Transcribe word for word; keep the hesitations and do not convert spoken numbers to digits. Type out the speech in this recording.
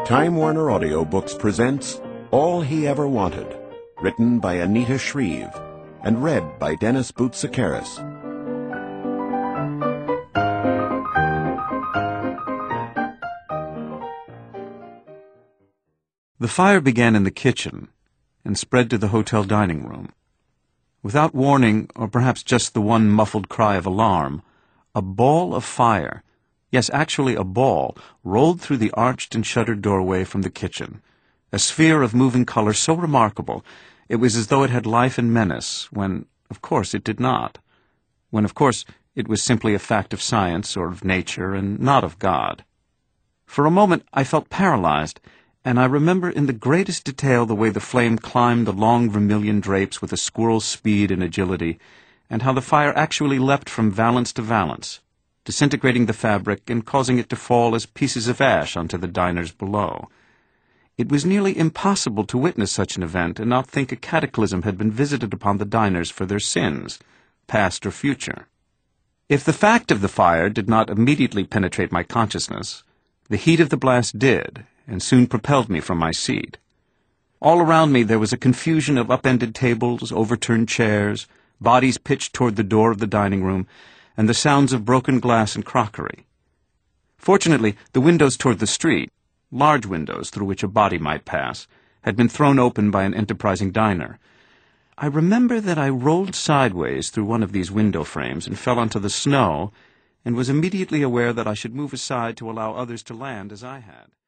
Time Warner Audiobooks presents All He Ever Wanted, written by Anita Shreve and read by Dennis Bootsakaris. The fire began in the kitchen and spread to the hotel dining room. Without warning, or perhaps just the one muffled cry of alarm, a ball of fire, yes, actually a ball, rolled through the arched and shuttered doorway from the kitchen, a sphere of moving color so remarkable it was as though it had life and menace, when, of course, it did not, when, of course, it was simply a fact of science or of nature and not of God. For a moment I felt paralyzed, and I remember in the greatest detail the way the flame climbed the long vermilion drapes with a squirrel's speed and agility, and how the fire actually leapt from valance to valance, disintegrating the fabric and causing it to fall as pieces of ash onto the diners below. It was nearly impossible to witness such an event and not think a cataclysm had been visited upon the diners for their sins, past or future. If the fact of the fire did not immediately penetrate my consciousness, the heat of the blast did, and soon propelled me from my seat. All around me there was a confusion of upended tables, overturned chairs, bodies pitched toward the door of the dining room, and the sounds of broken glass and crockery. Fortunately, the windows toward the street, large windows through which a body might pass, had been thrown open by an enterprising diner. I remember that I rolled sideways through one of these window frames and fell onto the snow, and was immediately aware that I should move aside to allow others to land as I had.